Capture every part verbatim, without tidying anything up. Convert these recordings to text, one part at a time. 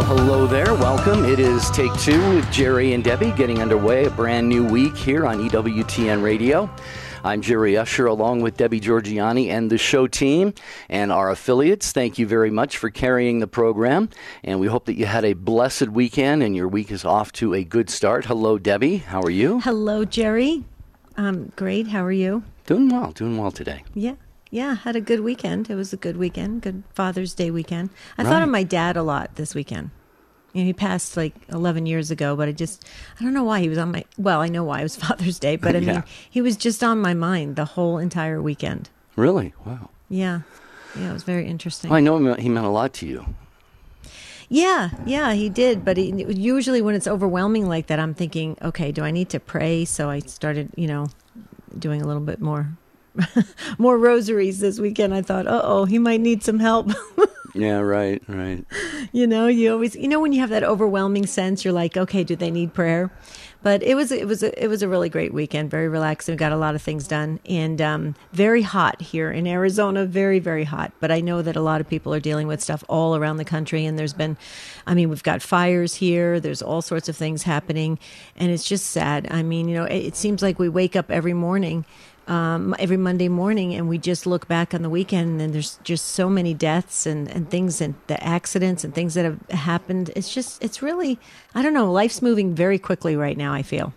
Well, hello there. Welcome. It is Take Two with Jerry and Debbie getting underway. A brand new week here on E W T N Radio. I'm Jerry Usher along with Debbie Georgiani and the show team and our affiliates. Thank you very much for carrying the program. And we hope that you had a blessed weekend and your week is off to a good start. Hello, Debbie. How are you? Hello, Jerry. Um, great. How are you? Doing well. Doing well today. Yeah. Yeah, had a good weekend. It was a good weekend, good Father's Day weekend. I Right. thought of my dad a lot this weekend. You know, he passed like eleven years ago, but I just, I don't know why he was on my, well, I know why it was Father's Day, but I Yeah. mean, he was just on my mind the whole entire weekend. Really? Wow. Yeah. Yeah, it was very interesting. Well, I know he meant- he meant a lot to you. Yeah, yeah, he did. But he, usually when it's overwhelming like that, I'm thinking, okay, do I need to pray? So I started, you know, doing a little bit more, more rosaries this weekend. I thought, uh-oh, he might need some help. Yeah, right, right. You know, you always, you know, when you have that overwhelming sense, you're like, okay, do they need prayer? But it was, it was, a, it was a really great weekend. Very relaxing. We got a lot of things done, and um, very hot here in Arizona. Very, very hot. But I know that a lot of people are dealing with stuff all around the country, and there's been, I mean, we've got fires here. There's all sorts of things happening, and it's just sad. I mean, you know, it, it seems like we wake up every morning. Um, every Monday morning, and we just look back on the weekend, and there's just so many deaths and, and things, and the accidents and things that have happened. It's just, it's really, I don't know, life's moving very quickly right now, I feel.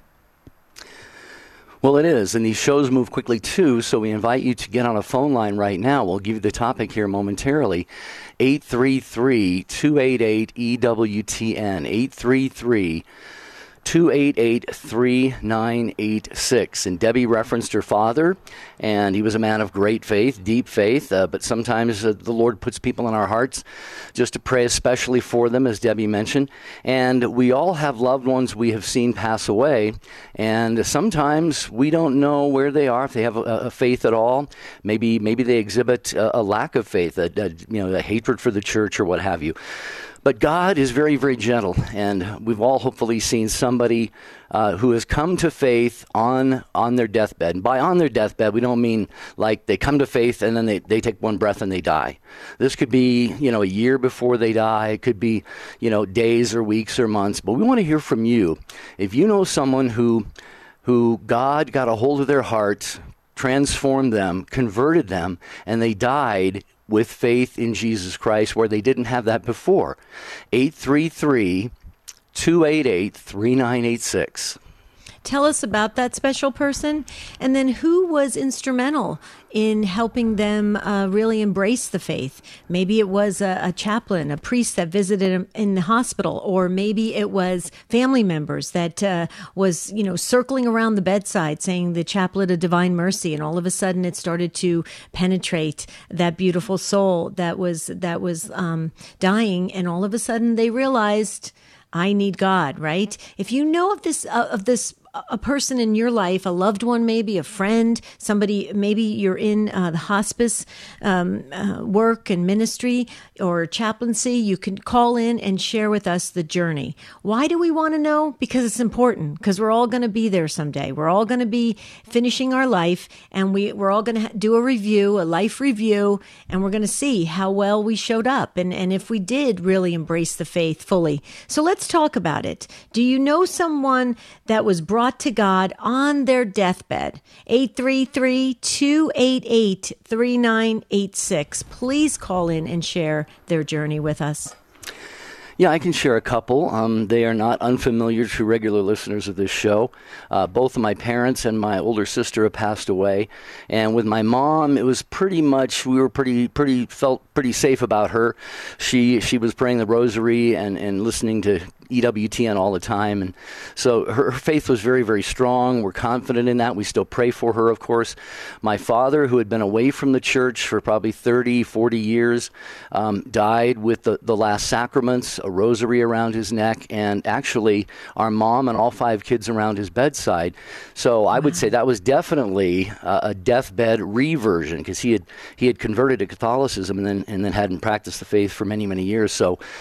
Well, it is, and these shows move quickly too, so we invite you to get on a phone line right now. We'll give you the topic here momentarily. eight three three, two eight eight, E W T N, eight three three, two eight eight, three nine eight six. And Debbie referenced her father, and he was a man of great faith, deep faith, uh, but sometimes uh, the Lord puts people in our hearts just to pray especially for them, as Debbie mentioned. And we all have loved ones we have seen pass away, and sometimes we don't know where they are, if they have a, a faith at all. Maybe maybe they exhibit a, a lack of faith, a, a, you know, a hatred for the church or what have you. But God is very, very gentle, and we've all hopefully seen somebody uh, who has come to faith on on their deathbed. And by on their deathbed, we don't mean like they come to faith and then they, they take one breath and they die. This could be, you know, a year before they die. It could be, you know, days or weeks or months. But we want to hear from you. If you know someone who who God got a hold of their heart, transformed them, converted them, and they died with faith in Jesus Christ where they didn't have that before. eight three three, two eight eight, three nine eight six. Tell us about that special person, and then who was instrumental in helping them uh, really embrace the faith. Maybe it was a, a chaplain, a priest that visited him in the hospital, or maybe it was family members that uh, was, you know, circling around the bedside saying the Chaplet of Divine Mercy, and all of a sudden it started to penetrate that beautiful soul that was that was um, dying, and all of a sudden they realized, I need God, right? If you know of this, uh, of this, a person in your life, a loved one, maybe a friend, somebody, maybe you're in uh, the hospice um, uh, work and ministry or chaplaincy, you can call in and share with us the journey. Why do we want to know? Because it's important, because we're all going to be there someday. We're all going to be finishing our life, and we, we're all going to ha- do a review, a life review, and we're going to see how well we showed up and, and if we did really embrace the faith fully. So let's talk about it. Do you know someone that was brought to God on their deathbed? eight three three, two eight eight, three nine eight six. Please call in and share their journey with us. Yeah, I can share a couple. Um, they are not unfamiliar to regular listeners of this show. Uh, both of my parents and my older sister have passed away. And with my mom, it was pretty much, we were pretty, pretty, felt pretty safe about her. She she was praying the rosary and, and listening to E W T N all the time. And so her, her faith was very, very strong. We're confident in that. We still pray for her, of course. My father, who had been away from the church for probably thirty, forty years, um, died with the, the last sacraments, a rosary around his neck, and actually our mom and all five kids around his bedside. So I would say that was definitely a, a deathbed reversion, because he had he had converted to Catholicism and then and then hadn't practiced the faith for many, many years. So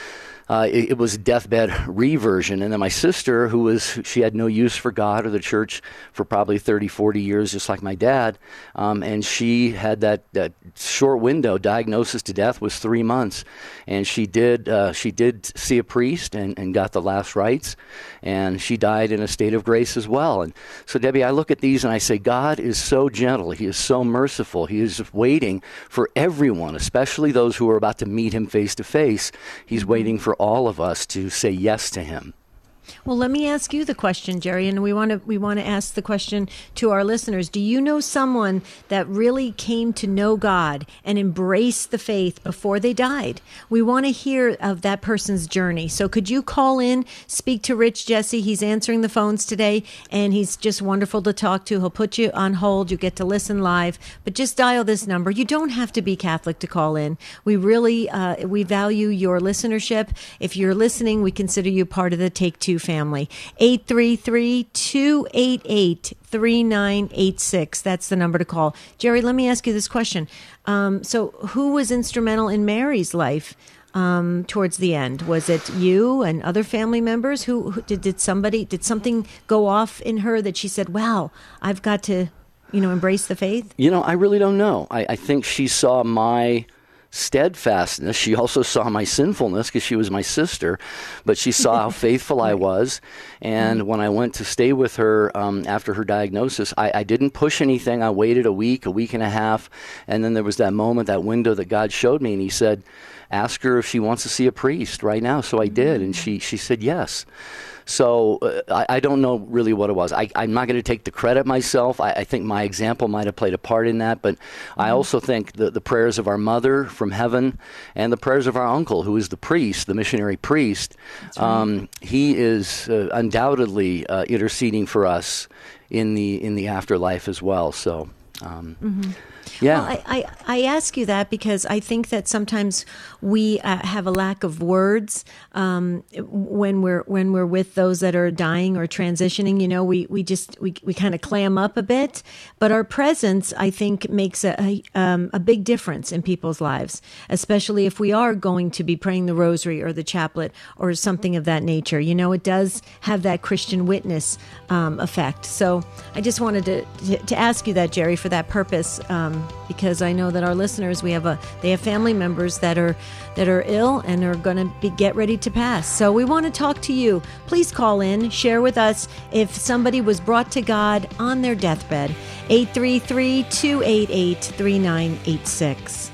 Uh, it, it was a deathbed reversion. And then my sister, who was, she had no use for God or the church for probably thirty, forty years, just like my dad. Um, and she had that, that short window. Diagnosis to death was three months. And she did, uh, she did see a priest and, and got the last rites. And she died in a state of grace as well. And so, Debbie, I look at these and I say, God is so gentle. He is so merciful. He is waiting for everyone, especially those who are about to meet him face to face. He's waiting for all of us to say yes to him. Well, let me ask you the question, Jerry, and we want to we want to ask the question to our listeners. Do you know someone that really came to know God and embraced the faith before they died? We want to hear of that person's journey. So could you call in, speak to Rich Jesse? He's answering the phones today, and he's just wonderful to talk to. He'll put you on hold. You get to listen live, but just dial this number. You don't have to be Catholic to call in. We really uh, we value your listenership. If you're listening, we consider you part of the Take Two family. eight three three, two eight eight, three nine eight six. That's the number to call. Jerry, let me ask you this question. Um, so who was instrumental in Mary's life um, towards the end? Was it you and other family members? Who, who did, did somebody, did something go off in her that she said, wow, I've got to, you know, embrace the faith? You know, I really don't know. I, I think she saw my steadfastness. She also saw my sinfulness because she was my sister, but she saw how faithful I was. And mm-hmm. when I went to stay with her um, after her diagnosis, I, I didn't push anything. I waited a week, a week and a half, and then there was that moment, that window that God showed me, and he said, ask her if she wants to see a priest right now. So I did, and she, she said yes. So uh, I, I don't know really what it was. I, I'm not going to take the credit myself. I, I think my example might have played a part in that, but mm-hmm. I also think the, the prayers of our mother from heaven and the prayers of our uncle, who is the priest, the missionary priest, right. um, he is uh, undoubtedly uh, interceding for us in the in the afterlife as well. So. Um, mm-hmm. Yeah. Well, I, I, I ask you that because I think that sometimes we uh, have a lack of words um, when we're when we're with those that are dying or transitioning. You know, we, we just we, we kind of clam up a bit, but our presence, I think, makes a a, um, a big difference in people's lives, especially if we are going to be praying the rosary or the chaplet or something of that nature. You know, it does have that Christian witness um, effect. So I just wanted to, to to ask you that, Jerry, for that purpose. Um, because I know that our listeners, we have a they have family members that are that are ill and are going to be get ready to pass. So we want to talk to you. Please call in, share with us if somebody was brought to God on their deathbed. eight three three, two eight eight, three nine eight six.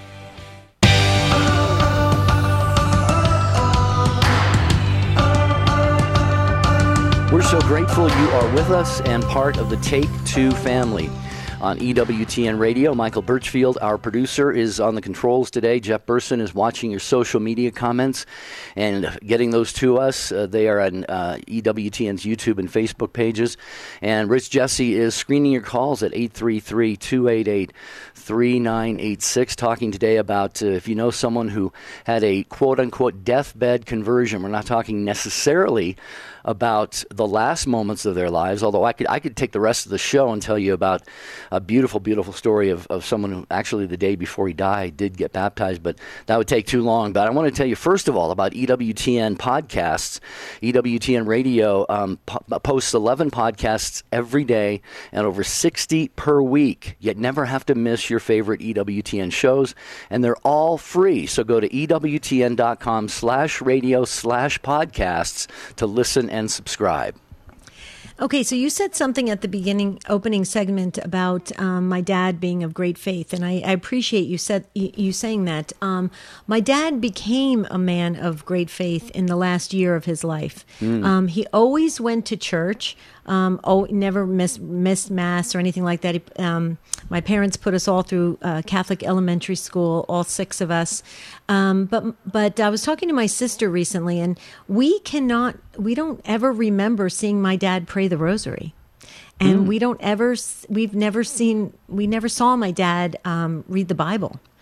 We're so grateful you are with us and part of the Take Two family. On E W T N Radio, Michael Birchfield, our producer, is on the controls today. Jeff Burson is watching your social media comments and getting those to us. Uh, they are on uh, E W T N's YouTube and Facebook pages. And Rich Jesse is screening your calls at eight three three, two eight eight, three nine eight six, talking today about uh, if you know someone who had a quote-unquote deathbed conversion. We're not talking necessarily about the last moments of their lives, although I could I could take the rest of the show and tell you about a beautiful, beautiful story of, of someone who actually the day before he died did get baptized, but that would take too long. But I want to tell you first of all about E W T N podcasts. E W T N Radio um, po- posts eleven podcasts every day and over sixty per week. You'd never have to miss your favorite E W T N shows, and they're all free. So go to EWTN.com slash radio slash podcasts to listen and subscribe. Okay, so you said something at the beginning, opening segment about um, my dad being of great faith, and I, I appreciate you said you, you saying that. Um, my dad became a man of great faith in the last year of his life. Mm. Um, he always went to church. Um, oh, never missed, missed mass or anything like that. He, um, my parents put us all through uh, Catholic elementary school, all six of us. Um, but but I was talking to my sister recently, and we cannot, we don't ever remember seeing my dad pray the rosary. And mm. we don't ever, we've never seen, we never saw my dad um, read the Bible.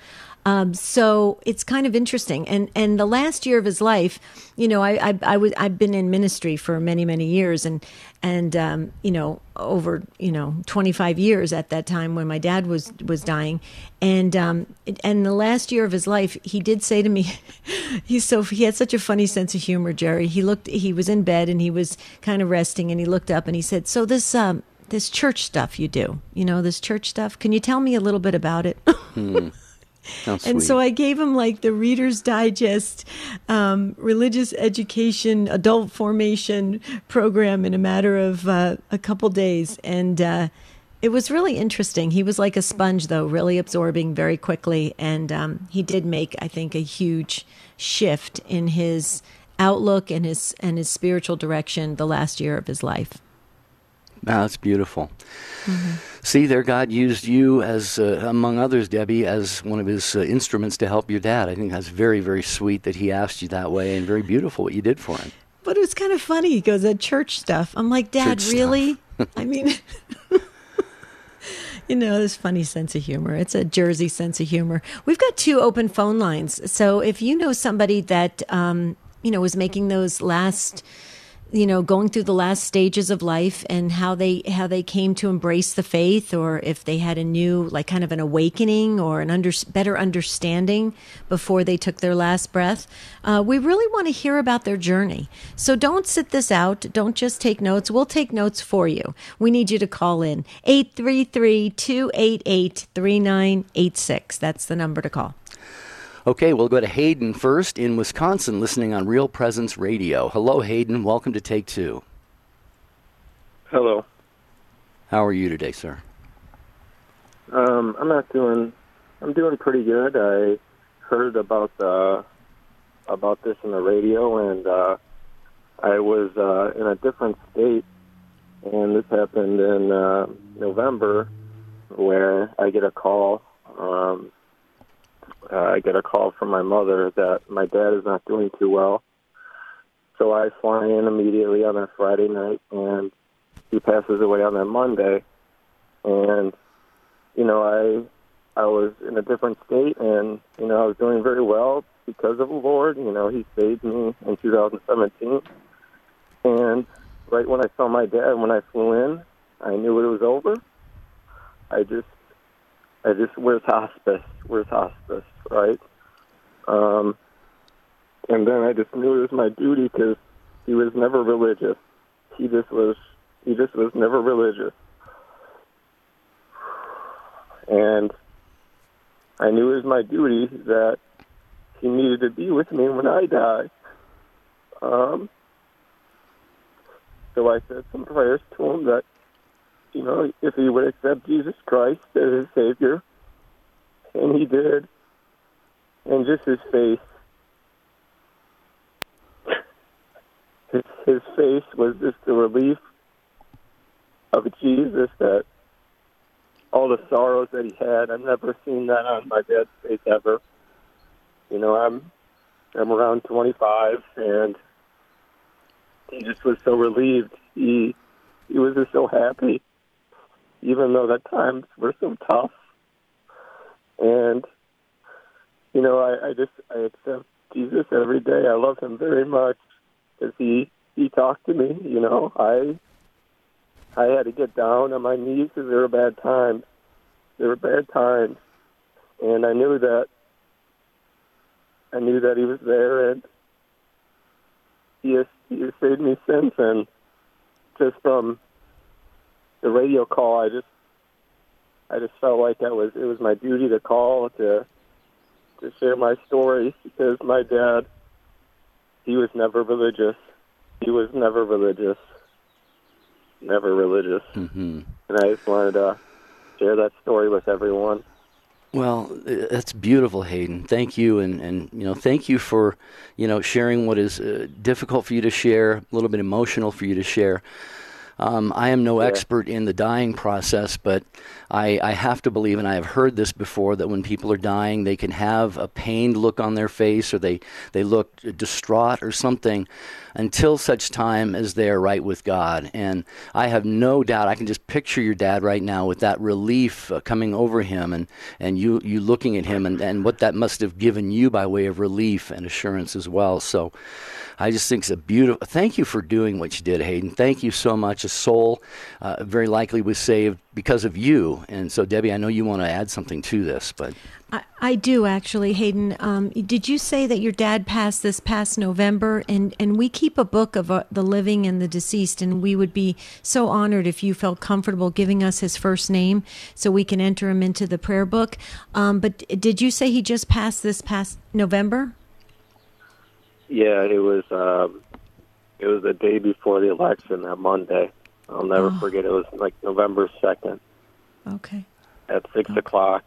Um, so it's kind of interesting. And and the last year of his life, you know, I I, I was I've been in ministry for many many years, and and um, you know, over you know twenty-five years at that time when my dad was was dying, and um, and the last year of his life, he did say to me, he's so he had such a funny sense of humor, Jerry. He looked, he was in bed and he was kind of resting, and he looked up and he said, "So this um this church stuff you do, you know, this church stuff. Can you tell me a little bit about it?" Hmm. And so I gave him like the Reader's Digest um, religious education, adult formation program in a matter of uh, a couple days. And uh, it was really interesting. He was like a sponge, though, really absorbing very quickly. And um, he did make, I think, a huge shift in his outlook and his and his spiritual direction the last year of his life. Wow, that's beautiful. Mm-hmm. See, there God used you as, uh, among others, Debbie, as one of his uh, instruments to help your dad. I think that's very, very sweet that he asked you that way, and very beautiful what you did for him. But it was kind of funny. He goes, "That church stuff." I'm like, "Dad, Church really?" I mean, you know, this funny sense of humor. It's a Jersey sense of humor. We've got two open phone lines. So if you know somebody that, um, you know, was making those last... you know, going through the last stages of life and how they how they came to embrace the faith, or if they had a new, like kind of an awakening or an under, better understanding before they took their last breath, uh, we really want to hear about their journey. So don't sit this out. Don't just take notes. We'll take notes for you. We need you to call in eight three three, two eight eight, three nine eight six. That's the number to call. Okay, we'll go to Hayden first in Wisconsin, listening on Real Presence Radio. Hello, Hayden. Welcome to Take Two. Hello. How are you today, sir? Um, I'm not doing. I'm doing pretty good. I heard about the about this in the radio, and uh, I was uh, in a different state, and this happened in uh, November, where I get a call. Um, Uh, I get a call from my mother that my dad is not doing too well. So I fly in immediately on that Friday night, and he passes away on that Monday. And, you know, I I was in a different state, and, you know, I was doing very well because of the Lord. You know, he saved me in two thousand seventeen. And right when I saw my dad, when I flew in, I knew it was over. I just I just, where's hospice? Where's hospice, right? Um, and then I just knew it was my duty because he was never religious. He just was, he just was never religious. And I knew it was my duty that he needed to be with me when I die. Um, so I said some prayers to him that, you know, if he would accept Jesus Christ as his Savior, and he did, and just his face, his, his face was just the relief of Jesus, that all the sorrows that he had, I've never seen that on my dad's face ever. You know, I'm, I'm around twenty-five, and he just was so relieved. He, he was just so happy, even though the times were so tough. And, you know, I, I just, I accept Jesus every day. I love him very much because he, he talked to me, you know. I I had to get down on my knees because there were bad times. There were bad times. And I knew that, I knew that he was there, and he has, he has saved me since. And just from the radio call, I just, I just felt like that was, it was my duty to call to, to share my story, because my dad, he was never religious. He was never religious. Never religious. Mm-hmm. And I just wanted to share that story with everyone. Well, that's beautiful, Hayden. Thank you, and, and you know, thank you for, you know, sharing what is uh, difficult for you to share, a little bit emotional for you to share. Um, I am no Yeah. expert in the dying process, but I, I have to believe, and I have heard this before, that when people are dying, they can have a pained look on their face, or they, they look distraught or something, until such time as they are right with God. And I have no doubt, I can just picture your dad right now with that relief uh, coming over him, and, and you, you looking at him, and, and what that must have given you by way of relief and assurance as well. So I just think it's a beautiful, thank you for doing what you did, Hayden. Thank you so much. A soul uh, very likely was saved because of you. And so, Debbie, I know you want to add something to this, but... I, I do, actually, Hayden. Um, did you say that your dad passed this past November? And, and we keep a book of uh, the living and the deceased, and we would be so honored if you felt comfortable giving us his first name so we can enter him into the prayer book. Um, but did you say he just passed this past November? Yeah, it was. Um, it was the day before the election, that Monday. I'll never Oh. forget. It was like November second Okay. at six Okay. o'clock.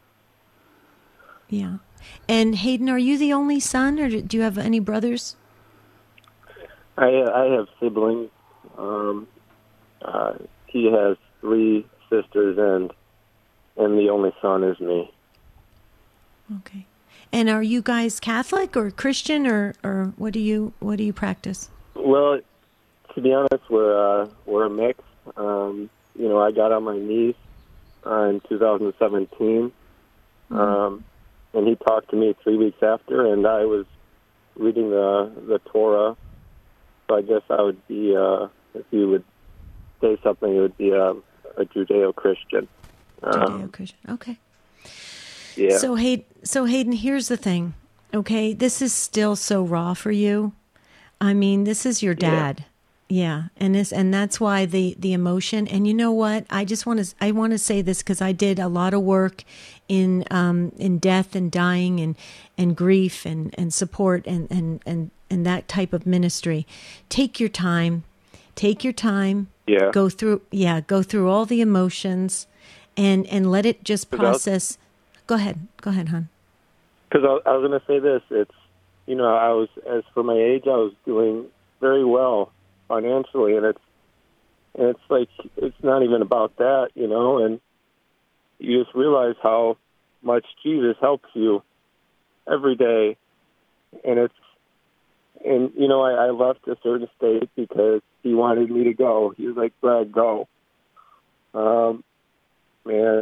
Yeah. And Hayden, are you the only son, or do you have any brothers? I I have siblings. Um, uh, he has three sisters, and and the only son is me. Okay. And are you guys Catholic or Christian, or, or what do you what do you practice? Well, to be honest, we're uh, we're a mix. Um, you know, I got on my knees uh, in two thousand seventeen, Mm-hmm. um, and he talked to me three weeks after, and I was reading the the Torah. So I guess I would be, uh, if you would say something, it would be a, a Judeo-Christian. Um, Judeo-Christian. Okay. yeah. So Hayden, so Hayden, here's the thing. Okay, this is still so raw for you. I mean, this is your dad. Yeah, and this and that's why the the emotion. And you know what? I just want to I want to say this because I did a lot of work in um in death and dying and and grief and and support and and and and that type of ministry. Take your time. Take your time. Yeah. Go through yeah, go through all the emotions and and let it just Because I was- process. Go ahead. Go ahead, hon. Because I, I was going to say this. It's, you know, I was, as for my age, I was doing very well financially, and it's, and it's like, it's not even about that, you know, and you just realize how much Jesus helps you every day. And it's, and, you know, I, I left a certain state because he wanted me to go. He was like, Brad, go. Um, man.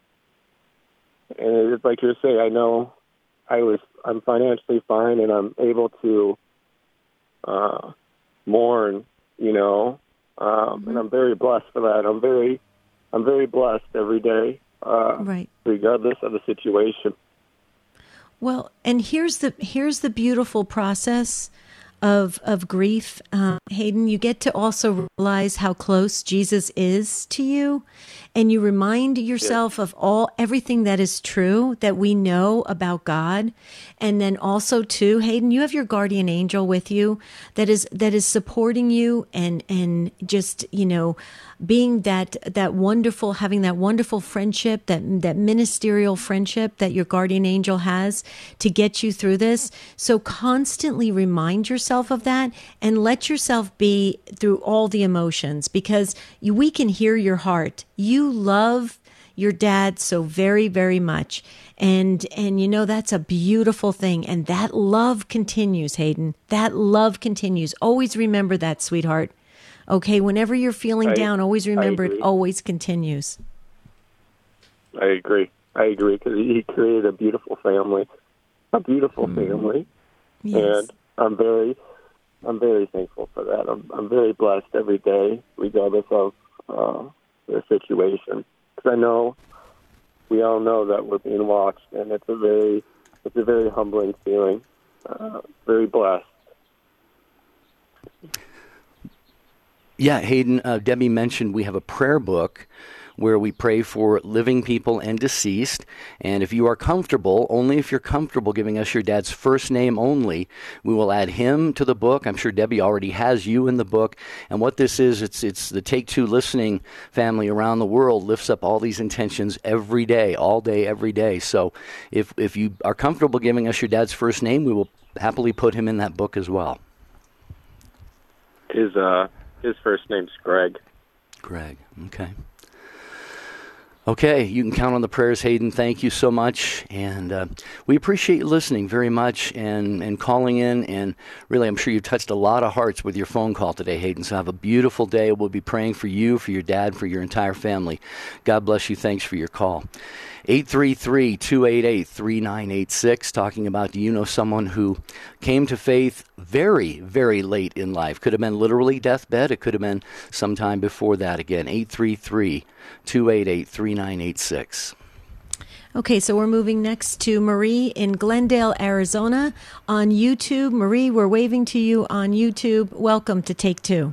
And it's like you're saying, I know I was, I'm financially fine, and I'm able to uh, mourn, you know, um, Mm-hmm. and I'm very blessed for that. I'm very, I'm very blessed every day, uh, Right. regardless of the situation. Well, and here's the here's the beautiful process of of grief, uh, Hayden. You get to also realize how close Jesus is to you, and you remind yourself of all everything that is true that we know about God, and then also too, Hayden, you have your guardian angel with you that is that is supporting you and and just you know being that that wonderful having that wonderful friendship that that ministerial friendship that your guardian angel has to get you through this. So constantly remind yourself of that and let yourself be through all the emotions, because you, we can hear your heart. You love your dad so very, very much. And, and you know, that's a beautiful thing. And that love continues, Hayden. That love continues. Always remember that, sweetheart. Okay, whenever you're feeling I- down, always remember it agree. always continues. I agree. I agree, because he created a beautiful family, a beautiful family, Yes. and I'm very, I'm very thankful for that. I'm, I'm very blessed every day, regardless of uh, the situation, because I know we all know that we're being watched, and it's a very, it's a very humbling feeling. Uh, very blessed. Yeah, Hayden, uh, Debbie mentioned we have a prayer book where we pray for living people and deceased. And if you are comfortable, only if you're comfortable giving us your dad's first name only, we will add him to the book. I'm sure Debbie already has you in the book. And what this is, it's it's the Take Two listening family around the world lifts up all these intentions every day, all day, every day. So if if you are comfortable giving us your dad's first name, we will happily put him in that book as well. His uh, his first name's Greg. Greg. Okay. Okay, you can count on the prayers, Hayden. Thank you so much. And uh, we appreciate you listening very much and, and calling in. And really, I'm sure you've touched a lot of hearts with your phone call today, Hayden. So have a beautiful day. We'll be praying for you, for your dad, for your entire family. God bless you. Thanks for your call. eight three three, two eight eight, three nine eight six, talking about, do you know someone who came to faith very, very late in life? Could have been literally deathbed. It could have been sometime before that. Again, eight three three, two eight eight, three nine eight six. Okay, so we're moving next to Marie in Glendale, Arizona on YouTube. Marie, we're waving to you on YouTube. Welcome to Take Two.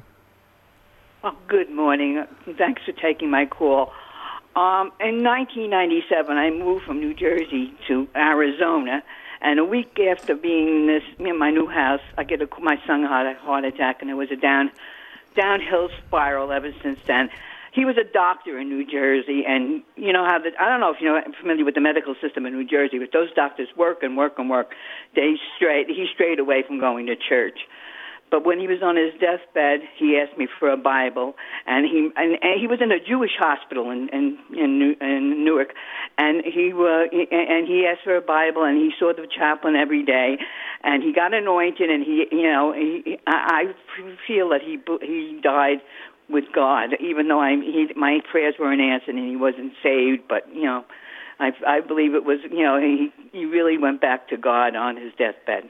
Oh, good morning. Thanks for taking my call. Um, in nineteen ninety-seven, I moved from New Jersey to Arizona, and a week after being in this, in my new house, I get a, my son had a heart attack, and it was a down, downhill spiral ever since then. He was a doctor in New Jersey, and you know how the, I don't know if you're familiar with the medical system in New Jersey, but those doctors work and work and work. They strayed, he strayed away from going to church. But when he was on his deathbed, he asked me for a Bible, and he and, and he was in a Jewish hospital in in in, New, in Newark, and he uh, and he asked for a Bible, and he saw the chaplain every day, and he got anointed, and he you know he, I, I feel that he he died with God, even though I he, my prayers weren't answered and he wasn't saved, but you know, I I believe it was you know he he really went back to God on his deathbed.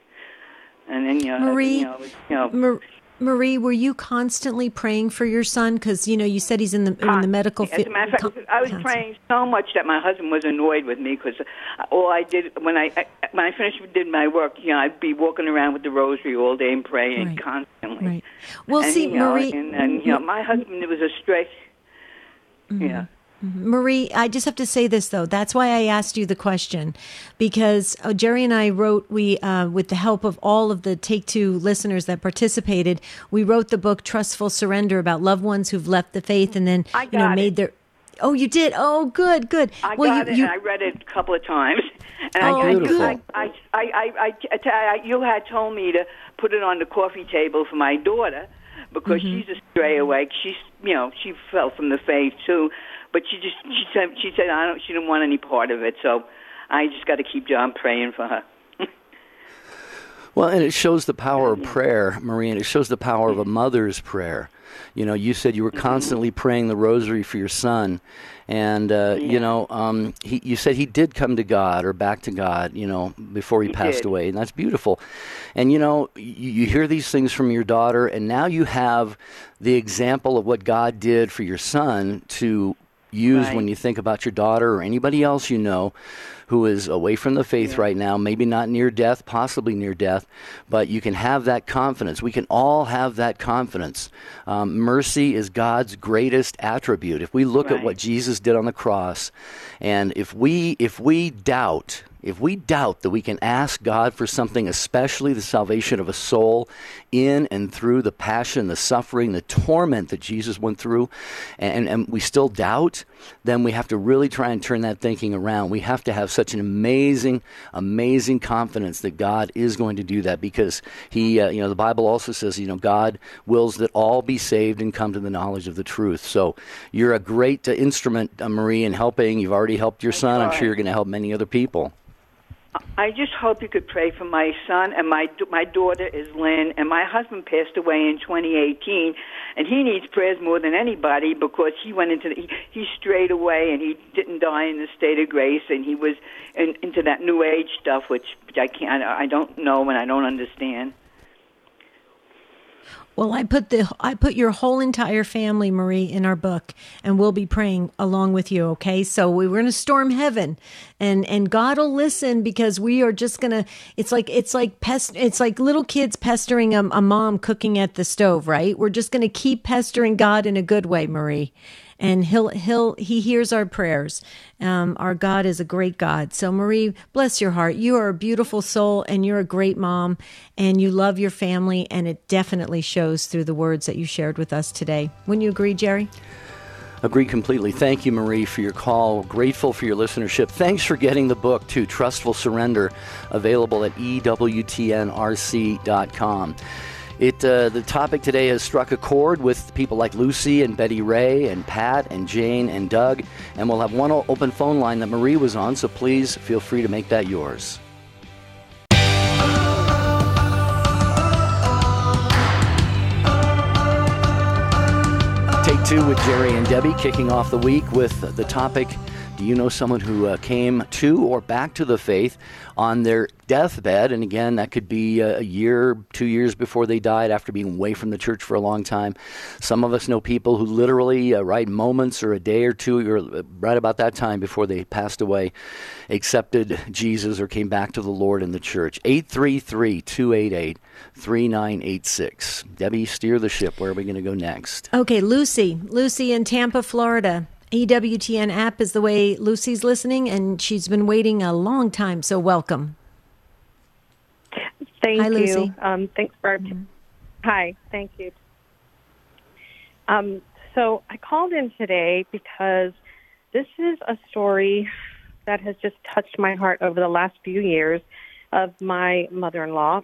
And then, you know, Marie, you know, you know Mar- Marie, were you constantly praying for your son? Because, you know, you said he's in the in the medical field. As a matter of fact, I was praying so much that my husband was annoyed with me because all I did when I, I when I finished did my work, you know, I'd be walking around with the rosary all day and praying right. constantly. Right. Well, and, see, you know, Marie, and, and you know, my husband was a straight. Mm-hmm. Yeah. Marie, I just have to say this, though. That's why I asked you the question, because uh, Jerry and I wrote, we, uh, with the help of all of the Take Two listeners that participated, we wrote the book Trustful Surrender about loved ones who've left the faith and then, I got you know, made it. their... Oh, you did? Oh, good, good. I well, got you, it, you... and I read it a couple of times. And Oh, I, beautiful. I, I, I, I, I, I, you had told me to put it on the coffee table for my daughter because Mm-hmm. she's a stray away. She's, you know, she fell from the faith too. But she just she said she said I don't she didn't want any part of it, so I just got to keep on praying for her. Well, and it shows the power of prayer, Marie, and it shows the power of a mother's prayer. You know, you said you were constantly praying the rosary for your son, and uh, Yeah. you know, um, he, you said he did come to God or back to God, you know, before he, He passed did. away, and that's beautiful. And you know, you, you hear these things from your daughter, and now you have the example of what God did for your son to use Right. when you think about your daughter or anybody else you know who is away from the faith Yeah. right now, maybe not near death, possibly near death, but you can have that confidence. We can all have that confidence. Um, mercy is God's greatest attribute. If we look at Right. what Jesus did on the cross, and if we if we doubt, if we doubt that we can ask God for something, especially the salvation of a soul in and through the passion, the suffering, the torment that Jesus went through, and, and we still doubt, then we have to really try and turn that thinking around. We have to have such an amazing, amazing confidence that God is going to do that because he, uh, you know, the Bible also says, you know, God wills that all be saved and come to the knowledge of the truth. So you're a great uh, instrument, uh, Marie, in helping. You've already helped your son. I'm sure you're going to help many other people. I just hope you could pray for my son, and my my daughter is Lynn, and my husband passed away in twenty eighteen, and he needs prayers more than anybody because he went into the, he, he strayed away and he didn't die in the state of grace, and he was in, into that New Age stuff, which, which I can't, I don't know and I don't understand. Well, I put the I put your whole entire family, Marie, in our book, and we'll be praying along with you. Okay, so we we're going to storm heaven, and and God will listen because we are just gonna. It's like it's like pest. It's like little kids pestering a, a mom cooking at the stove, right? We're just going to keep pestering God in a good way, Marie, and he'll he'll he hears our prayers. Um, our God is a great God. So Marie, bless your heart. You are a beautiful soul and you're a great mom and you love your family, and it definitely shows through the words that you shared with us today. Wouldn't you agree, Jerry? Agree completely. Thank you, Marie, for your call. Grateful for your listenership. Thanks for getting the book, too, Trustful Surrender, available at E W T N R C dot com. It uh, the topic today has struck a chord with people like Lucy and Betty Ray and Pat and Jane and Doug, and we'll have one open phone line that Marie was on, so please feel free to make that yours. Take two with Jerry and Debbie, kicking off the week with the topic, do you know someone who uh, came to or back to the faith on their deathbed? And again, that could be a year, two years before they died, after being away from the church for a long time. Some of us know people who literally, uh, right moments or a day or two, or right about that time before they passed away, accepted Jesus or came back to the Lord in the church. eight three three, two eight eight, three nine eight six. Debbie, steer the ship. Where are we going to go next? Okay, Lucy. Lucy in Tampa, Florida. E W T N app is the way Lucy's listening, and she's been waiting a long time, so welcome. Thank Hi, you. Lucy. Um, thanks for. Mm-hmm. Hi, thank you. Um, so I called in today because this is a story that has just touched my heart over the last few years of my mother-in-law.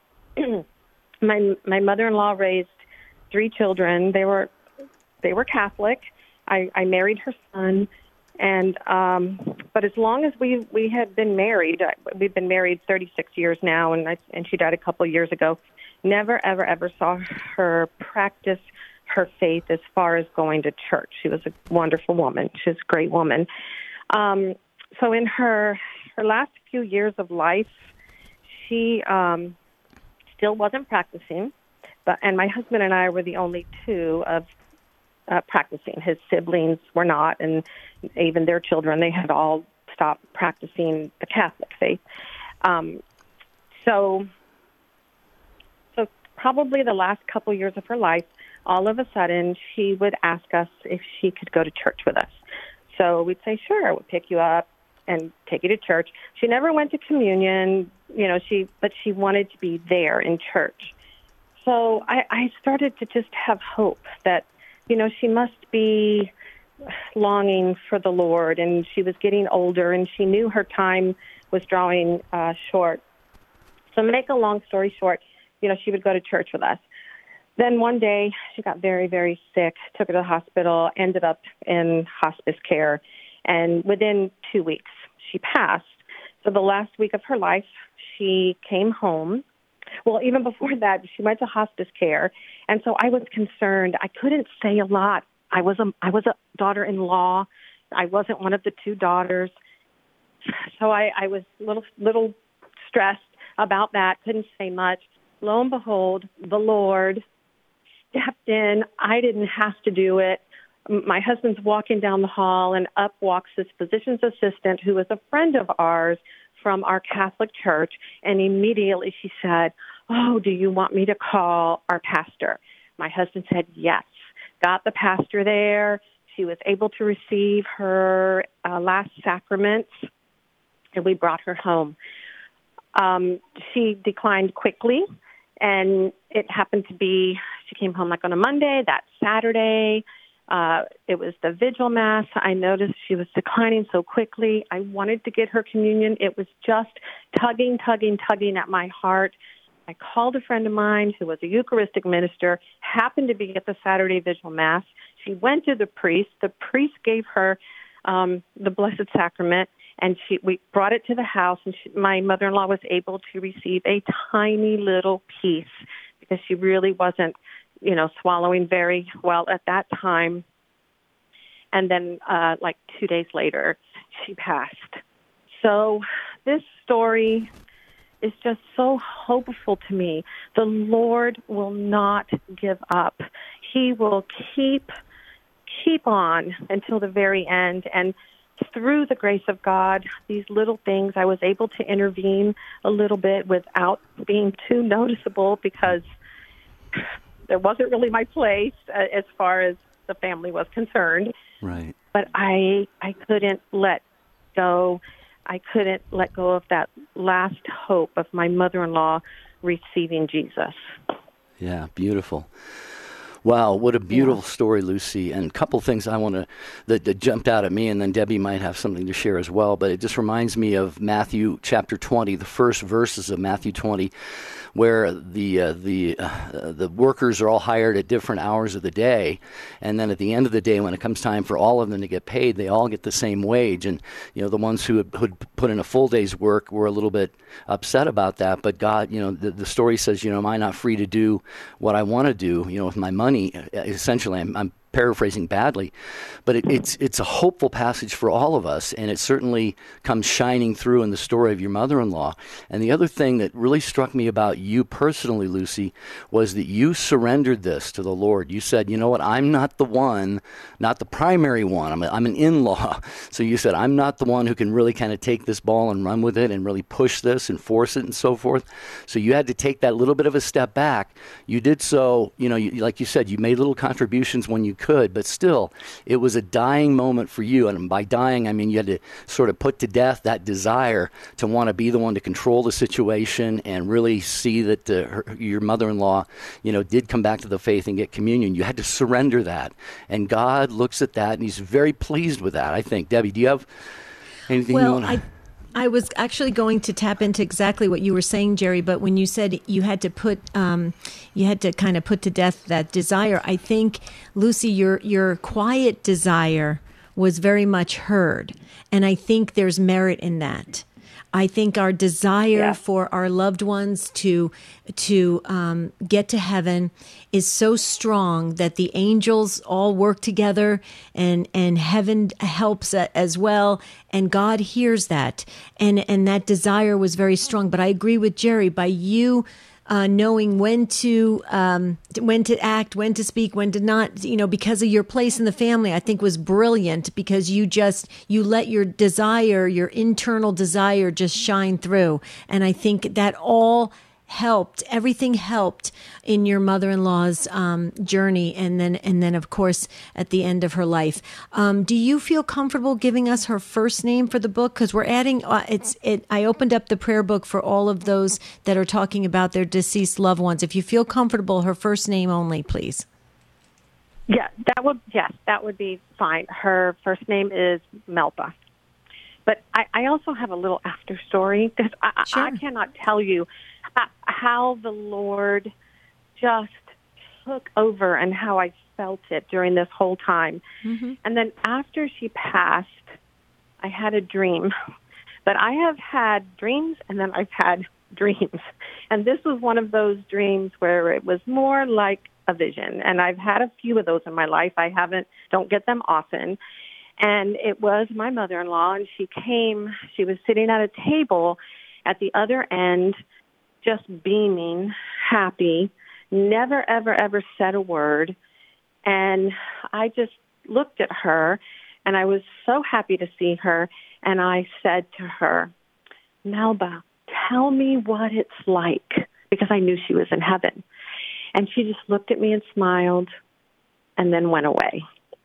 my my mother-in-law raised three children. They were they were Catholic. I, I married her son, and um, but as long as we we had been married, we've been married thirty-six years now, and I, and she died a couple of years ago. Never, ever, ever saw her practice her faith as far as going to church. She was a wonderful woman. She was a great woman. Um, so in her her last few years of life, she um, still wasn't practicing, but and my husband and I were the only two of Uh, practicing. His siblings were not, and even their children, they had all stopped practicing the Catholic faith. Um, so, so probably the last couple years of her life, all of a sudden, she would ask us if she could go to church with us. So we'd say, sure, we'll pick you up and take you to church. She never went to communion, you know, she, but she wanted to be there in church. So I, I started to just have hope that, you know, she must be longing for the Lord, and she was getting older, and she knew her time was drawing uh, short. So make a long story short, you know, she would go to church with us. Then one day she got very, very sick, took her to the hospital, ended up in hospice care, and within two weeks she passed. So the last week of her life, she came home. Well, even before that, she went to hospice care, and so I was concerned. I couldn't say a lot. I was a I was a daughter-in-law. I wasn't one of the two daughters, so I, I was a little little stressed about that. Couldn't say much. Lo and behold, the Lord stepped in. I didn't have to do it. My husband's walking down the hall, and up walks this physician's assistant, who was a friend of ours from our Catholic church, and immediately she said, oh, do you want me to call our pastor? My husband said yes. Got the pastor there. She was able to receive her uh, last sacraments, and we brought her home. Um, she declined quickly, and it happened to be, she came home like on a Monday. That Saturday, Uh, it was the vigil mass. I noticed she was declining so quickly. I wanted to get her communion. It was just tugging, tugging, tugging at my heart. I called a friend of mine who was a Eucharistic minister, happened to be at the Saturday vigil mass. She went to the priest. The priest gave her um, the Blessed Sacrament, and she we brought it to the house, and she, my mother-in-law was able to receive a tiny little piece because she really wasn't, you know, swallowing very well at that time. And then, uh, like two days later, she passed. So this story is just so hopeful to me. The Lord will not give up. He will keep, keep on until the very end. And through the grace of God, these little things, I was able to intervene a little bit without being too noticeable, because there wasn't really my place uh, as far as the family was concerned. Right. But I I couldn't let go. I couldn't let go of that last hope of my mother-in-law receiving Jesus. Yeah, beautiful. Wow, what a beautiful yeah. story, Lucy. And a couple of things I want to that, that jumped out at me, and then Debbie might have something to share as well. But it just reminds me of Matthew chapter twenty, the first verses of Matthew twenty, where the uh, the uh, the workers are all hired at different hours of the day, and then at the end of the day, when it comes time for all of them to get paid, they all get the same wage. And you know, the ones who had, who had put in a full day's work were a little bit upset about that. But God, you know, the, the story says, you know, am I not free to do what I want to do? You know, with my money. Essentially, I'm, I'm paraphrasing badly, but it, it's it's a hopeful passage for all of us, and it certainly comes shining through in the story of your mother-in-law. And the other thing that really struck me about you personally, Lucy, was that you surrendered this to the Lord. You said, you know what, I'm not the one, not the primary one. I'm, a, I'm an in-law. So you said, I'm not the one who can really kind of take this ball and run with it and really push this and force it and so forth. So you had to take that little bit of a step back. You did so, you know, you, like you said, you made little contributions when you could, but still, it was a dying moment for you. And by dying, I mean you had to sort of put to death that desire to want to be the one to control the situation and really see that uh, her, your mother-in-law, you know, did come back to the faith and get communion. You had to surrender that. And God looks at that, and he's very pleased with that, I think. Debbie, do you have anything well, you want to... I- I was actually going to tap into exactly what you were saying, Jerry, but when you said you had to put, um, you had to kind of put to death that desire, I think, Lucy, your your quiet desire was very much heard, and I think there's merit in that. I think our desire yeah. for our loved ones to to um, get to heaven is so strong that the angels all work together, and and heaven helps as well, and God hears that, and and that desire was very strong. But I agree with Jerry, by you Uh, knowing when to um, when to act, when to speak, when to not, you know, because of your place in the family, I think was brilliant, because you just, you let your desire, your internal desire just shine through. And I think that all helped, everything helped in your mother-in-law's um, journey, and then, and then, of course, at the end of her life. Um, do you feel comfortable giving us her first name for the book? Because we're adding, uh, it's, it. I opened up the prayer book for all of those that are talking about their deceased loved ones. If you feel comfortable, her first name only, please. Yeah, that would, yes, that would be fine. Her first name is Melba. But I, I also have a little after story, because I, sure. I cannot tell you how the Lord just took over and how I felt it during this whole time. Mm-hmm. And then after she passed, I had a dream. But I have had dreams, and then I've had dreams. And this was one of those dreams where it was more like a vision. And I've had a few of those in my life. I haven't, don't get them often. And it was my mother-in-law, and she came, she was sitting at a table at the other end, just beaming, happy, never, ever, ever said a word. And I just looked at her, and I was so happy to see her. And I said to her, Melba, tell me what it's like, because I knew she was in heaven. And she just looked at me and smiled, and then went away.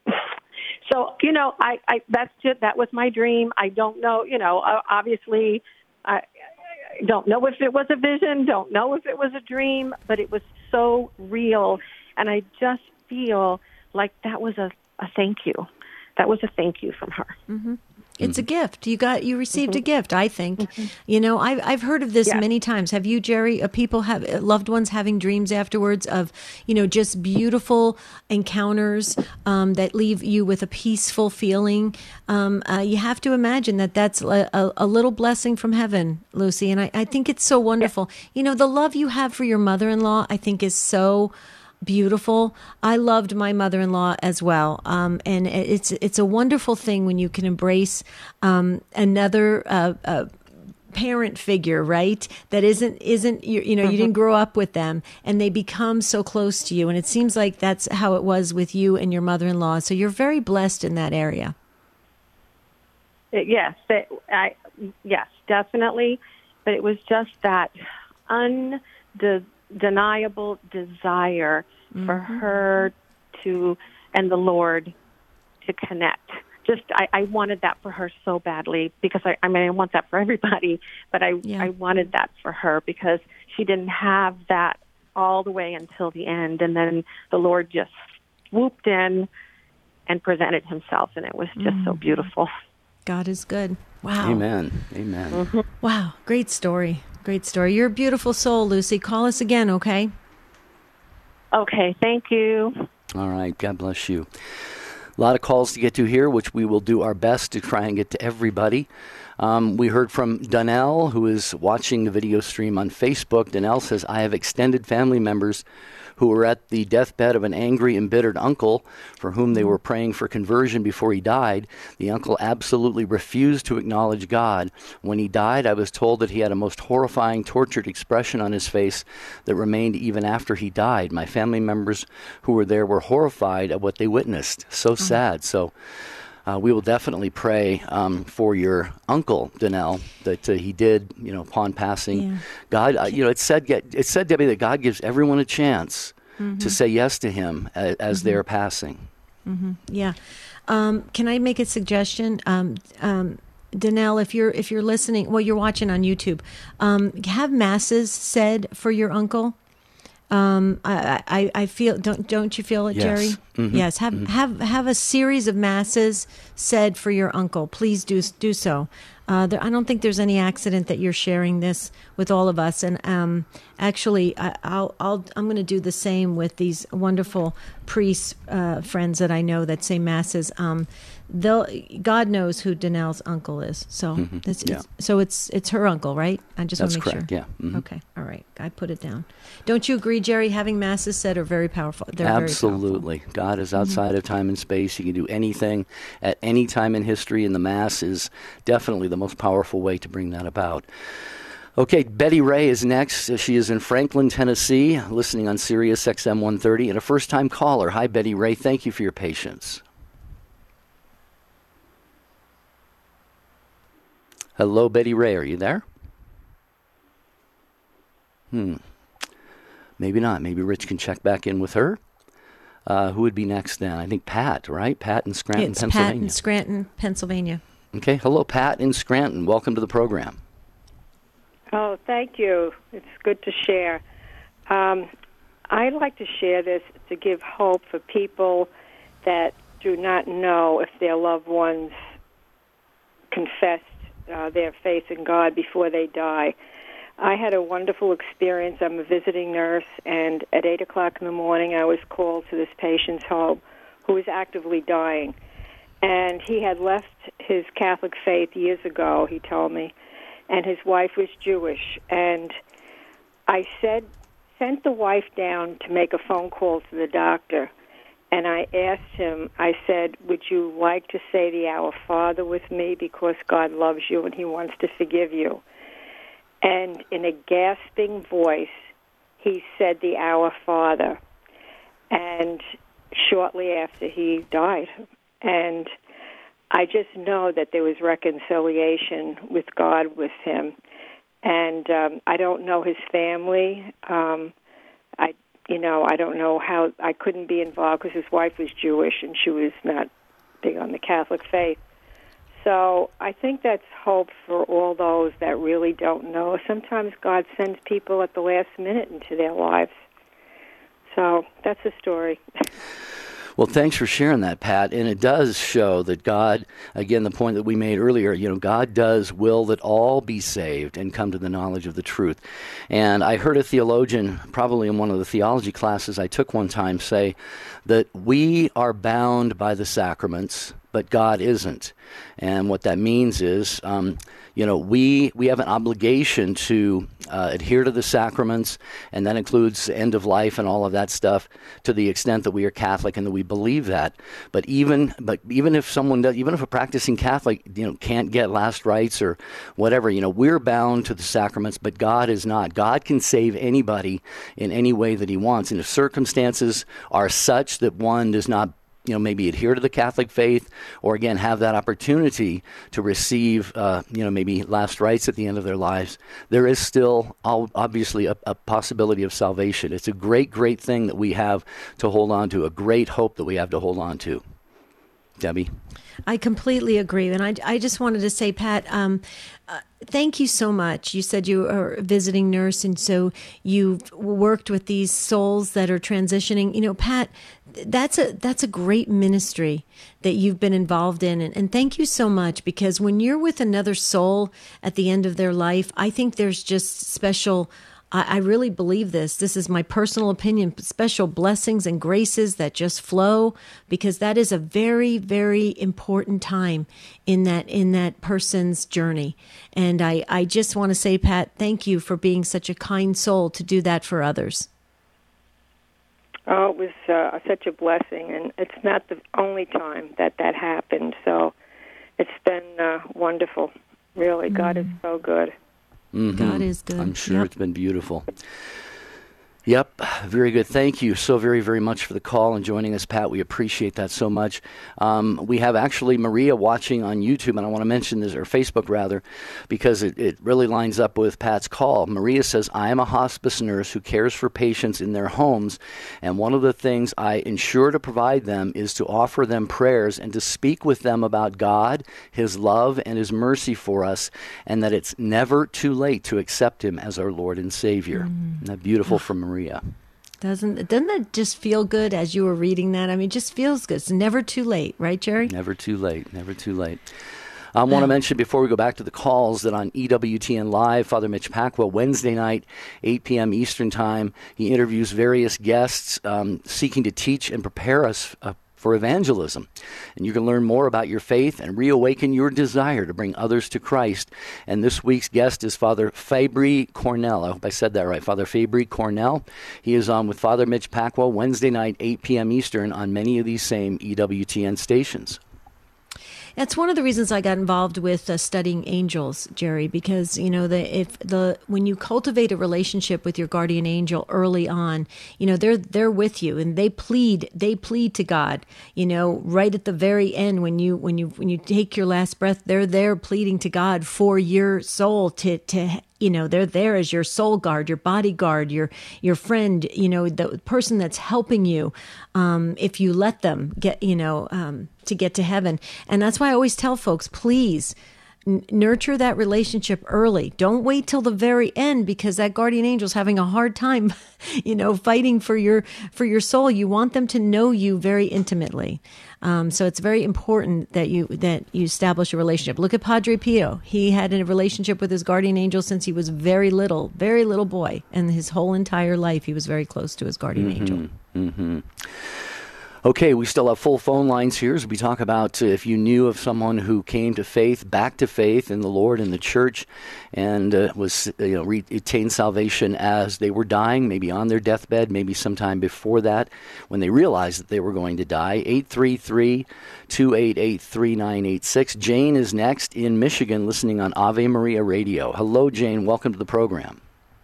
So, you know, I, I that's just, that was my dream. I don't know, you know, obviously, I don't know if it was a vision, don't know if it was a dream, but it was so real. And I just feel like that was a, a thank you. That was a thank you from her. Mm-hmm. It's a gift. You got, you received mm-hmm. a gift, I think. Mm-hmm. You know, I've, I've heard of this yes. many times. Have you, Jerry? Uh, people have, uh, loved ones having dreams afterwards of, you know, just beautiful encounters um, that leave you with a peaceful feeling. Um, uh, you have to imagine that that's a, a, a little blessing from heaven, Lucy. And I, I think it's so wonderful. Yes. You know, the love you have for your mother-in-law, I think, is so beautiful. I loved my mother-in-law as well, um, and it's it's a wonderful thing when you can embrace um, another uh, uh, parent figure, right? That isn't isn't you, you know mm-hmm. you didn't grow up with them, and they become so close to you. And it seems like that's how it was with you and your mother-in-law. So you're very blessed in that area. Yes, it, I yes definitely, but it was just that undeniable desire mm-hmm. for her to, and the Lord to connect. Just, I, I wanted that for her so badly, because I, I mean, I want that for everybody, but I, yeah. I wanted that for her because she didn't have that all the way until the end. And then the Lord just swooped in and presented himself, and it was just mm. so beautiful. God is good. Wow. Amen. Amen. Mm-hmm. Wow. Great story. Great story. You're a beautiful soul, Lucy. Call us again, okay? Okay. Thank you. All right. God bless you. A lot of calls to get to here, which we will do our best to try and get to everybody. Um, we heard from Donnell, who is watching the video stream on Facebook. Donnell says, I have extended family members who were at the deathbed of an angry, embittered uncle for whom they were praying for conversion before he died. The uncle absolutely refused to acknowledge God. When he died, I was told that he had a most horrifying, tortured expression on his face that remained even after he died. My family members who were there were horrified at what they witnessed. So oh. sad. So uh, we will definitely pray um, for your uncle, Donnell, that uh, he did, you know, upon passing. Yeah. God, uh, you know, it said, it said, Debbie, that God gives everyone a chance mm-hmm. to say yes to him as, as mm-hmm. they're passing. Mm-hmm. Yeah. Um, can I make a suggestion? Um, um, Donnell, if you're if you're listening, well, you're watching on YouTube, um, have masses said for your uncle. Um, I, I, I feel, don't, don't you feel it, yes. Jerry? Mm-hmm. Yes. Have, mm-hmm. have, have a series of masses said for your uncle. Please do, do so. Uh, there, I don't think there's any accident that you're sharing this with all of us. And, um, actually I, I'll, I'll, I'm going to do the same with these wonderful priests, uh, friends that I know that say masses. Um, they'll, God knows who Donnell's uncle is. So mm-hmm. it's, yeah. it's, so it's, it's her uncle, right? I just want That's to make correct. sure. Yeah. Mm-hmm. Okay. All right. I put it down. Don't you agree, Jerry? Having masses said are very powerful. They're Absolutely. Very powerful. God is outside mm-hmm. of time and space. He can do anything at any time in history, and the Mass is definitely the most powerful way to bring that about. Okay, Betty Ray is next. She is in Franklin, Tennessee, listening on Sirius X M one thirty, and a first-time caller. Hi, Betty Ray. Thank you for your patience. Hello, Betty Ray. Are you there? Hmm. Maybe not. Maybe Rich can check back in with her. Uh, who would be next then? I think Pat, right? Pat in Scranton, it's Pennsylvania. Pat in Scranton, Pennsylvania. Okay. Hello, Pat in Scranton. Welcome to the program. Oh, thank you. It's good to share. Um, I'd like to share this to give hope for people that do not know if their loved ones confessed uh, their faith in God before they die. I had a wonderful experience. I'm a visiting nurse, and at eight o'clock in the morning, I was called to this patient's home who was actively dying. And he had left his Catholic faith years ago, he told me, and his wife was Jewish. And I said, sent the wife down to make a phone call to the doctor. And I asked him, I said, would you like to say the Our Father with me, because God loves you and he wants to forgive you? And in a gasping voice, he said the Our Father. And shortly after, he died. And I just know that there was reconciliation with God with him. And um, I don't know his family. Um, I, you know, I don't know how, I couldn't be involved because his wife was Jewish and she was not big on the Catholic faith. So I think that's hope for all those that really don't know. Sometimes God sends people at the last minute into their lives. So that's the story. Well, thanks for sharing that, Pat. And it does show that God, again, the point that we made earlier, you know, God does will that all be saved and come to the knowledge of the truth. And I heard a theologian, probably in one of the theology classes I took one time, say that we are bound by the sacraments, but God isn't. And what that means is, um, you know, we we have an obligation to uh, adhere to the sacraments, and that includes end of life and all of that stuff, to the extent that we are Catholic and that we believe that. But even but even if someone does, even if a practicing Catholic, you know, can't get last rites or whatever, you know, we're bound to the sacraments, but God is not. God can save anybody in any way that He wants, and if circumstances are such that one does not, you know, maybe adhere to the Catholic faith, or again have that opportunity to receive, uh, you know, maybe last rites at the end of their lives, there is still obviously a, a possibility of salvation. It's a great, great thing that we have to hold on to, a great hope that we have to hold on to. Debbie? I completely agree. And I, I just wanted to say, Pat, um, uh, thank you so much. You said you are a visiting nurse, and so you've worked with these souls that are transitioning. You know, Pat, that's a that's a great ministry that you've been involved in. And, and thank you so much, because when you're with another soul at the end of their life, I think there's just special I really believe this. This is my personal opinion, special blessings and graces that just flow, because that is a very, very important time in that in that person's journey. And I, I just want to say, Pat, thank you for being such a kind soul to do that for others. Oh, it was uh, such a blessing, and it's not the only time that that happened. So it's been uh, wonderful. Really, mm. God is so good. Mm-hmm. God is good. I'm sure Yep. It's been beautiful. Yep, very good. Thank you so very, very much for the call and joining us, Pat. We appreciate that so much. Um, we have actually Maria watching on YouTube, and I want to mention this, or Facebook rather, because it, it really lines up with Pat's call. Maria says, I am a hospice nurse who cares for patients in their homes, and one of the things I ensure to provide them is to offer them prayers and to speak with them about God, His love, and His mercy for us, and that it's never too late to accept Him as our Lord and Savior. Mm. Isn't that beautiful from Maria? Maria. Doesn't doesn't that just feel good as you were reading that? I mean, it just feels good. It's never too late, right, Jerry? Never too late. Never too late. I want to mention before we go back to the calls that on E W T N Live, Father Mitch Pacwa, Wednesday night, eight p.m. Eastern Time, he interviews various guests um, seeking to teach and prepare us uh, for evangelism. And you can learn more about your faith and reawaken your desire to bring others to Christ. And this week's guest is Father Fabry Cornell. I hope I said that right. Father Fabry Cornell. He is on with Father Mitch Pacwa Wednesday night, eight p.m. Eastern on many of these same E W T N stations. That's one of the reasons I got involved with uh, studying angels, Jerry, because, you know, the if the when you cultivate a relationship with your guardian angel early on, you know, they're they're with you, and they plead they plead to God, you know, right at the very end when you when you when you take your last breath, they're there pleading to God for your soul to to you know, they're there as your soul guard, your bodyguard, your your friend, you know, the person that's helping you, um, if you let them get, you know, um, to get to heaven. And that's why I always tell folks, please n- nurture that relationship early. Don't wait till the very end, because that guardian angel's having a hard time, you know, fighting for your for your soul. You want them to know you very intimately. Um, so it's very important that you that you establish a relationship. Look at Padre Pio. He had a relationship with his guardian angel since he was very little, very little boy. And his whole entire life, he was very close to his guardian Mm-hmm. angel. Mm-hmm. Okay, we still have full phone lines here as we talk about uh, if you knew of someone who came to faith, back to faith in the Lord and the church, and uh, was you know re- attained salvation as they were dying, maybe on their deathbed, maybe sometime before that, when they realized that they were going to die. eight three three, two eight eight, three nine eight six. Jane is next in Michigan, listening on Ave Maria Radio. Hello, Jane. Welcome to the program.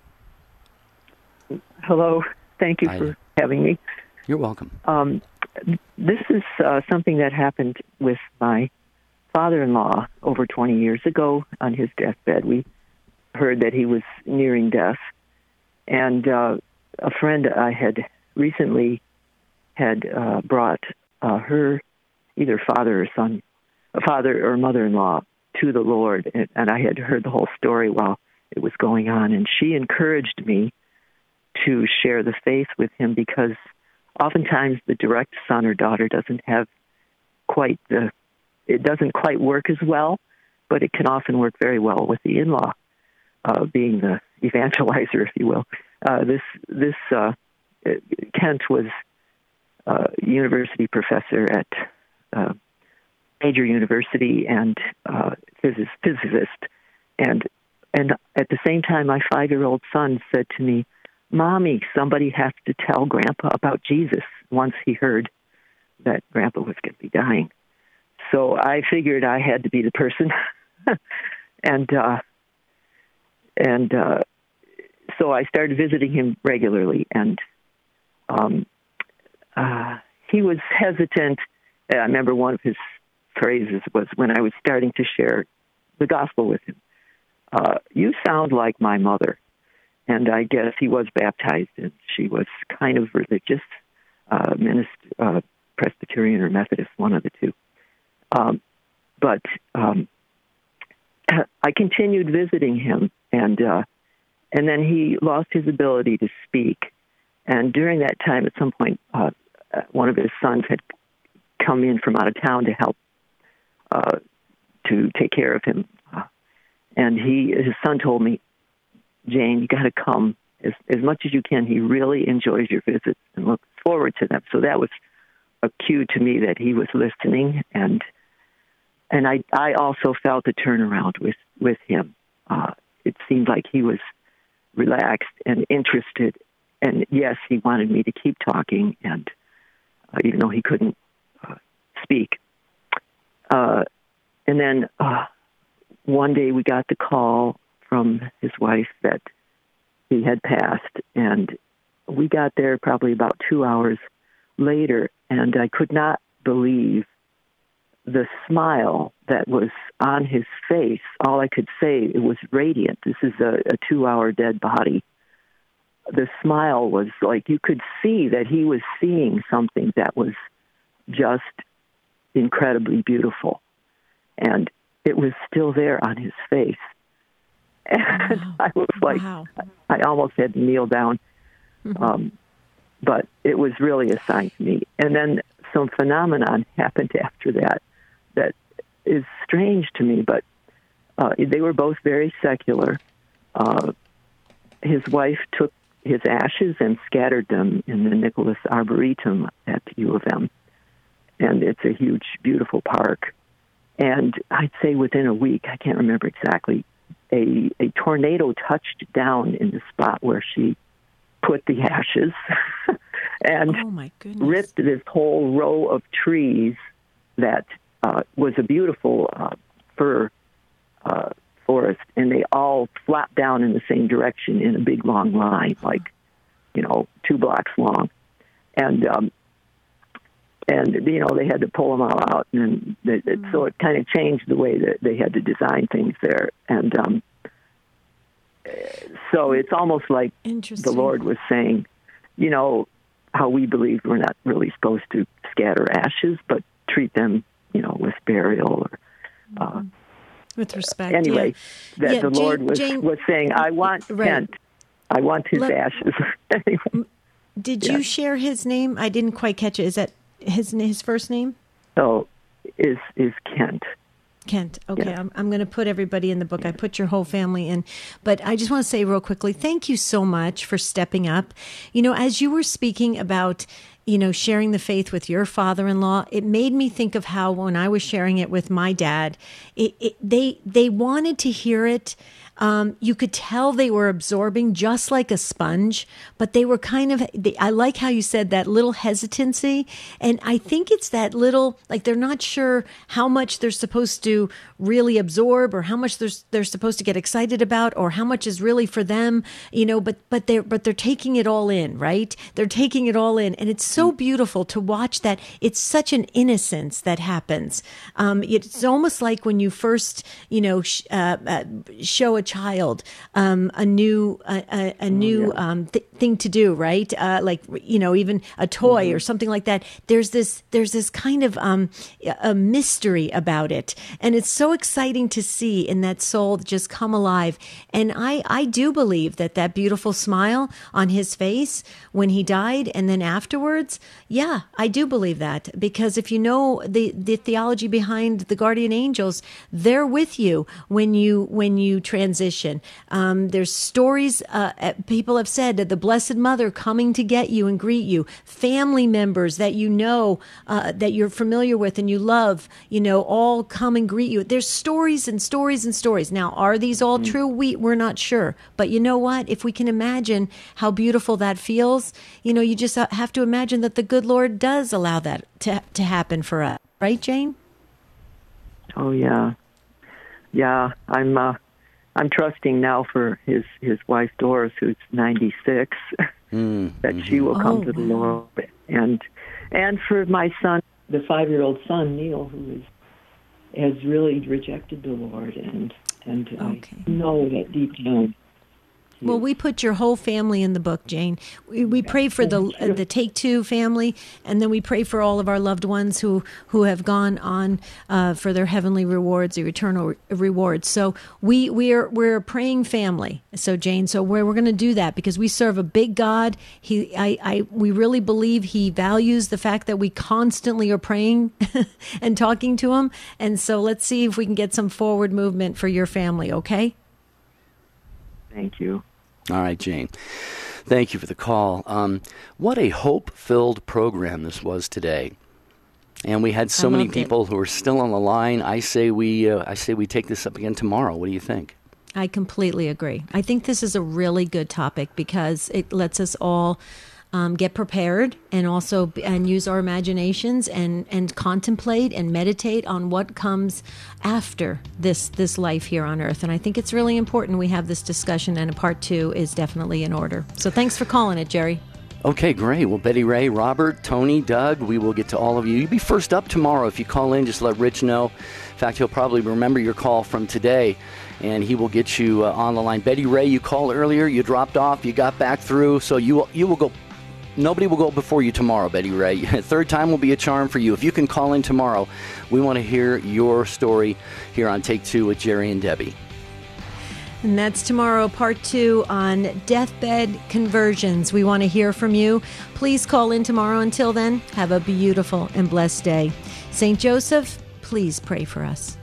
Hello. Thank you Hi. for having me. You're welcome. Um, this is uh, something that happened with my father-in-law over twenty years ago on his deathbed. We heard that he was nearing death, and uh, a friend I had recently had uh, brought uh, her, either father or son, a father or mother-in-law, to the Lord, and, and I had heard the whole story while it was going on, and she encouraged me to share the faith with him, because oftentimes the direct son or daughter doesn't have quite the, it doesn't quite work as well, but it can often work very well with the in-law, uh, being the evangelizer, if you will. Uh, this, this uh, Kent was a university professor at uh, major university and uh, phys- physicist. And, and at the same time, my five-year-old son said to me, Mommy, somebody has to tell Grandpa about Jesus, once he heard that Grandpa was going to be dying. So I figured I had to be the person. and uh, and uh, so I started visiting him regularly. And um, uh, he was hesitant. I remember one of his phrases was when I was starting to share the gospel with him. Uh, you sound like my mother. And I guess he was baptized, and she was kind of religious, uh, minister, uh, Presbyterian or Methodist, one of the two. Um, but um, I continued visiting him, and uh, and then he lost his ability to speak. And during that time, at some point, uh, one of his sons had come in from out of town to help uh, to take care of him. Uh, and he, his son told me, Jane, you got to come as, as much as you can. He really enjoys your visits and looks forward to them. So that was a cue to me that he was listening. And and I, I also felt a turnaround with, with him. Uh, it seemed like he was relaxed and interested. And yes, he wanted me to keep talking, and uh, even though he couldn't uh, speak. Uh, and then uh, one day we got the call from his wife that he had passed, and we got there probably about two hours later, and I could not believe the smile that was on his face. All I could say, it was radiant. This is a, a two-hour dead body. The smile was like you could see that he was seeing something that was just incredibly beautiful. And it was still there on his face. And wow. I was like, wow. I almost had to kneel down. Mm-hmm. Um, but it was really a sign to me. And then some phenomenon happened after that that is strange to me, but uh, they were both very secular. Uh, his wife took his ashes and scattered them in the Nicholas Arboretum at U of M. And it's a huge, beautiful park. And I'd say within a week, I can't remember exactly, a, a tornado touched down in the spot where she put the ashes and oh my goodness. ripped this whole row of trees that uh, was a beautiful uh, fir uh forest, and they all flapped down in the same direction in a big long line, like, you know, two blocks long. And, um, and you know, they had to pull them all out. And they, mm. so it kind of changed the way that they had to design things there. And um, so it's almost like the Lord was saying, you know, how we believe we're not really supposed to scatter ashes, but treat them, you know, with burial or... Uh, With respect. Anyway, yeah. that yeah, the Jane, Lord was, Jane, was saying, I want right. Kent. I want his Let, ashes. Anyway. Did yeah. you share his name? I didn't quite catch it. Is that his his first name? So, is is Kent. Kent. Okay, yeah. I'm, I'm going to put everybody in the book. I put your whole family in. But I just want to say real quickly, thank you so much for stepping up. You know, as you were speaking about, you know, sharing the faith with your father-in-law, it made me think of how when I was sharing it with my dad, it, it, they they wanted to hear it. Um, you could tell they were absorbing just like a sponge, but they were kind of, they, I like how you said that little hesitancy. And I think it's that little, like they're not sure how much they're supposed to really absorb or how much they're, they're supposed to get excited about or how much is really for them, you know, but, but they're, but they're taking it all in, right? They're taking it all in. And it's so beautiful to watch that. It's such an innocence that happens. Um, it's almost like when you first, you know, sh- uh, uh, show a child um, a new a, a, a new oh, yeah. um, th- thing to do, right? Uh, like you know, even a toy mm-hmm. or something like that. There's this there's this kind of um, a mystery about it, and it's so exciting to see in that soul just come alive. And I I do believe that that beautiful smile on his face when he died, and then afterwards, yeah, I do believe that because if you know the the theology behind the guardian angels, they're with you when you when you transition. Um, there's stories, uh, people have said that the Blessed Mother coming to get you and greet you, family members that you know, uh, that you're familiar with and you love, you know, all come and greet you. There's stories and stories and stories. Now, are these all true? We, we're not sure. But you know what? If we can imagine how beautiful that feels, you know, you just have to imagine that the good Lord does allow that to, to happen for us. Right, Jane? Oh, yeah. Yeah, I'm... Uh... I'm trusting now for his, his wife, Doris, who's ninety-six, mm, that mm-hmm. she will come oh, to the wow. Lord. And and for my son, the five-year-old son, Neil, who is, has really rejected the Lord. And, and okay. I know that deep down Well, we put your whole family in the book, Jane. We, we pray for the uh, the Take Two family, and then we pray for all of our loved ones who, who have gone on uh, for their heavenly rewards, their eternal re- rewards. So we we're we're a praying family. So Jane, so we're we're going to do that because we serve a big God. He, I, I, we really believe He values the fact that we constantly are praying and talking to Him. And so let's see if we can get some forward movement for your family. Okay. Thank you. All right, Jane. Thank you for the call. Um, what a hope-filled program this was today, and we had so many people it. who are still on the line. I say we, uh, I say we take this up again tomorrow. What do you think? I completely agree. I think this is a really good topic because it lets us all um, get prepared and also and use our imaginations and, and contemplate and meditate on what comes after this this life here on earth. And I think it's really important we have this discussion, and a part two is definitely in order. So thanks for calling it, Jerry. Okay, great. Well, Betty Ray, Robert, Tony, Doug, we will get to all of you. You'll be first up tomorrow. If you call in, just let Rich know. In fact, he'll probably remember your call from today, and he will get you uh, on the line. Betty Ray, you called earlier. You dropped off. You got back through. So you, you will go. Nobody will go before you tomorrow, Betty Ray. Third time will be a charm for you. If you can call in tomorrow, we want to hear your story here on Take Two with Jerry and Debbie. And that's tomorrow, part two on deathbed conversions. We want to hear from you. Please call in tomorrow. Until then, have a beautiful and blessed day. Saint Joseph, please pray for us.